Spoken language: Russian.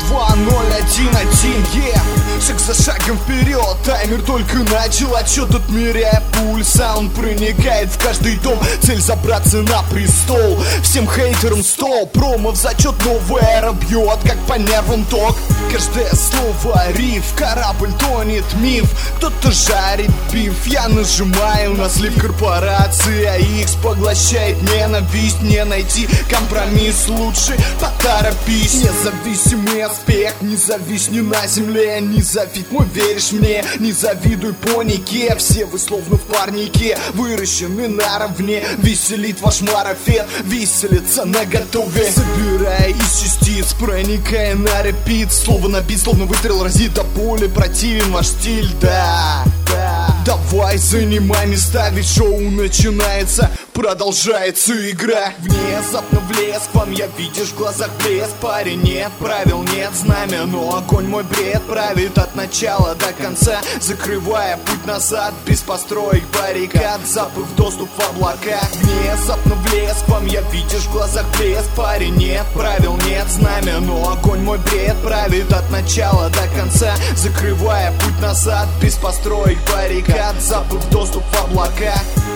2-0-1-1, шаг за шагом вперед, таймер только начал отсчет, отмеряя пульс, а он проникает в каждый дом. Цель забраться на престол, всем хейтерам стол. Промо в зачет, новая эра бьет, как по нервам ток. Каждое слово риф, корабль тонет, миф. Кто-то жарит биф, я нажимаю на слив. Корпорация X поглощает ненависть, не найти компромисс, лучше поторопись. Независимый аспект, не зависни на земле, не завидь мой, веришь мне, не завидуй панике. Все вы словно в парнике, выращены наравне. Веселит ваш марафет, веселится на готове. Собирая из частиц, проникая на репит. Слово на бит, словно выстрел разит до боли. Противен ваш стиль, да. Давай занимай места, ведь шоу начинается. Продолжается игра. Внезапно влез к вам, я видишь в глазах блеск. Парень, нет правил, нет знамя, но огонь мой бред правит от начала до конца, закрывая путь назад без построек баррикад. Заплыв доступ в облака. Внезапно влез к вам, я видишь в глазах блеск. Парень, нет правил, нет знамя, но огонь мой бред правит от начала до конца, закрывая путь назад без построек баррикад. Заплыв доступ в облака.